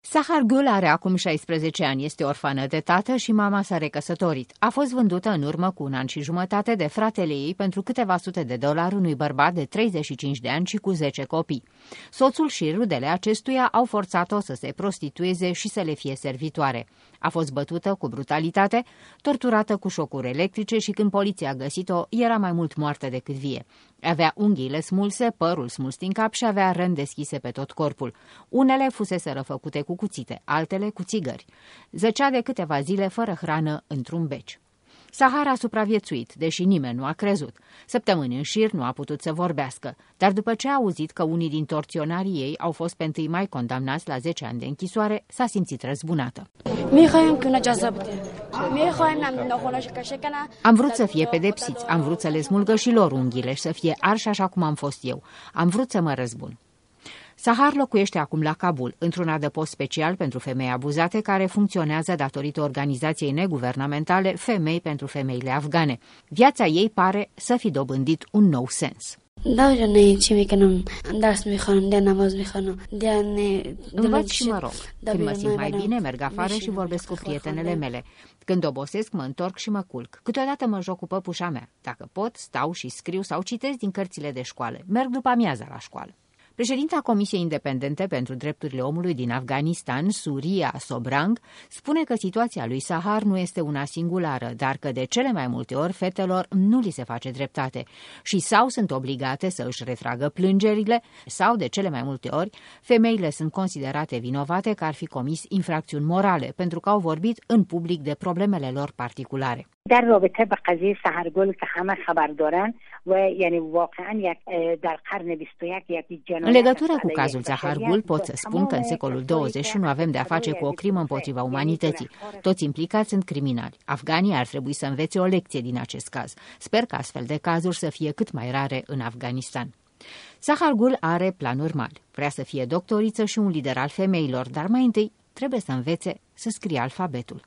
Sahar Gul are acum 16 ani, este orfană de tată și mama s-a recăsătorit. A fost vândută în urmă cu un an și jumătate de fratele ei pentru câteva sute de dolari unui bărbat de 35 de ani și cu 10 copii. Soțul și rudele acestuia au forțat-o să se prostitueze și să le fie servitoare. A fost bătută cu brutalitate, torturată cu șocuri electrice și când poliția a găsit-o, era mai mult moartă decât vie. Avea unghiile smulse, părul smuls din cap și avea răni deschise pe tot corpul. Unele fuseseră făcute cu cuțite, altele cu țigări. Zăcea de câteva zile fără hrană într-un beci. Sahar a supraviețuit, deși nimeni nu a crezut. Săptămâni în șir nu a putut să vorbească, dar după ce a auzit că unii din torționarii ei au fost pe 1 mai condamnați la 10 ani de închisoare, s-a simțit răzbunată. Am vrut să fie pedepsiți, am vrut să le smulgă și lor unghiile și să fie arși așa cum am fost eu. Am vrut să mă răzbun. Sahar locuiește acum la Kabul, într-un adăpost special pentru femei abuzate care funcționează datorită organizației neguvernamentale Femei pentru Femeile Afgane. Viața ei pare să fi dobândit un nou sens. Învăț și mă rog. Când mă simt mai bine, merg afară și vorbesc cu prietenele mele. Când obosesc, mă întorc și mă culc. Câteodată mă joc cu păpușa mea. Dacă pot, stau și scriu sau citesc din cărțile de școală. Merg după amiaza la școală. Președinta Comisiei Independente pentru Drepturile Omului din Afganistan, Surya Sobrang, spune că situația lui Sahar nu este una singulară, dar că de cele mai multe ori fetelor nu li se face dreptate și sau sunt obligate să își retragă plângerile, sau de cele mai multe ori femeile sunt considerate vinovate că ar fi comis infracțiuni morale pentru că au vorbit în public de problemele lor particulare. در رابطه با قضیه سحرگل که همه خبر دارن و یعنی واقعا یک در قرن 21 یک جنایت. În legătură cu cazul Sahar Gul pot să spun că în secolul 21 avem de a face cu o crimă împotriva umanității. Toți implicați sunt criminali. Afganii ar trebui să învețe o lecție din acest caz. Sper că astfel de cazuri să fie cât mai rare în Afganistan. Sahar Gul are planuri mari. Vrea să fie doctoriță și un lider al femeilor, dar mai întâi trebuie să învețe să scrie alfabetul.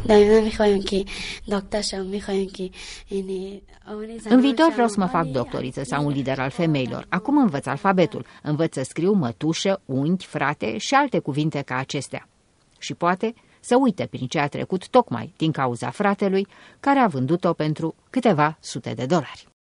În viitor vreau să mă fac doctoriță sau un lider al femeilor. Acum învăț alfabetul, învăț să scriu mătușă, unghi, frate și alte cuvinte ca acestea. Și poate să uite prin ce a trecut tocmai din cauza fratelui care a vândut-o pentru câteva sute de dolari.